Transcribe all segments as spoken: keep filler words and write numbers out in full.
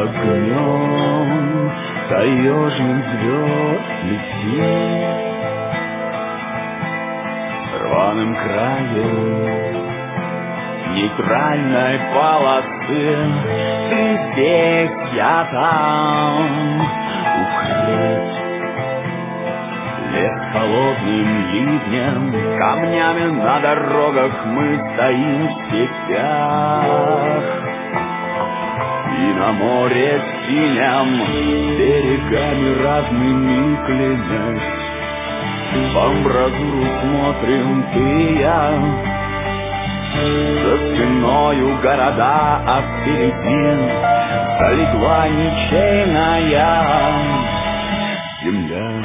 огнем таежных звезд летит рваным краем нейтральной полосы. Ты здесь, я там, укрыть лес холодным ливнем, камнями на дорогах мы стоим в сетях. И на море синем берегами разными клянясь, в амбразуру смотрим ты и я. За спиною города, а впереди залегла ничейная земля.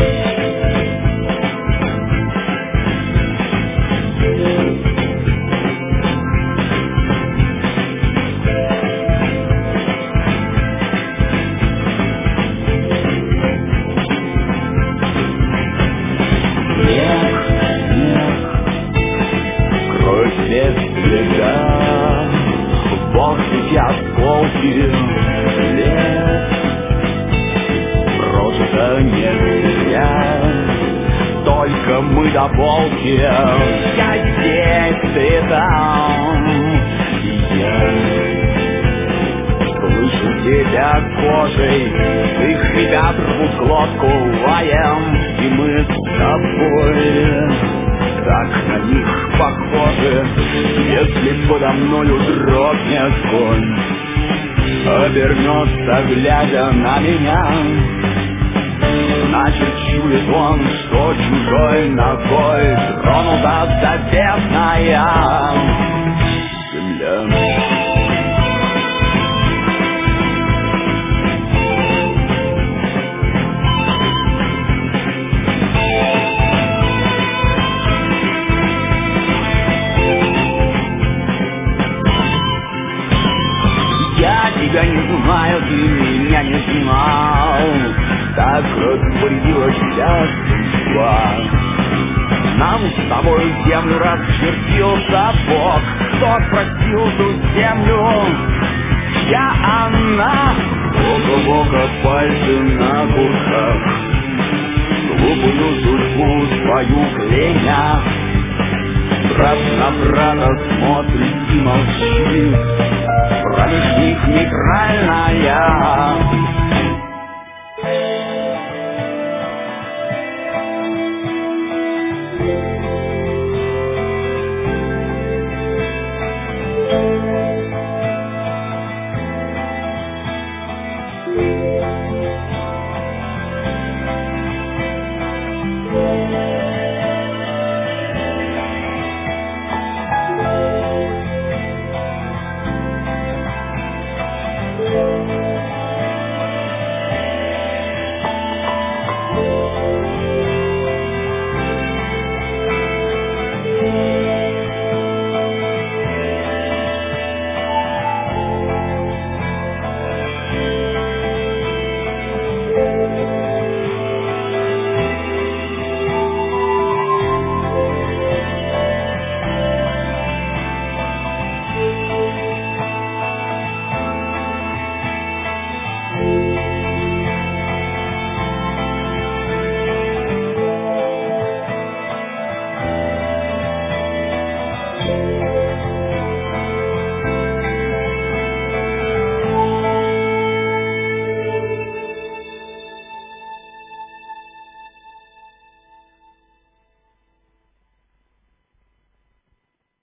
Осколки лет прожито не зря, только мы до волки. Я здесь, ты там, и я слышу тебя кожей. Их ребят рвут глотку лаем, и мы с тобой так на них похожи. Если подо мною дрогнет конь, обернется, глядя на меня, значит, чует он, что чужой ногой тронута заветная земля. Я не знаю, ты меня не знал, так распорядилась вся судьба. Нам с тобой землю расчертил сапог, кто спросил ту землю? Я она. Бога, Бога, пальцы на курках, глупую судьбу свою кляня. Брат на брата смотрит и молчит, промеж них нейтральная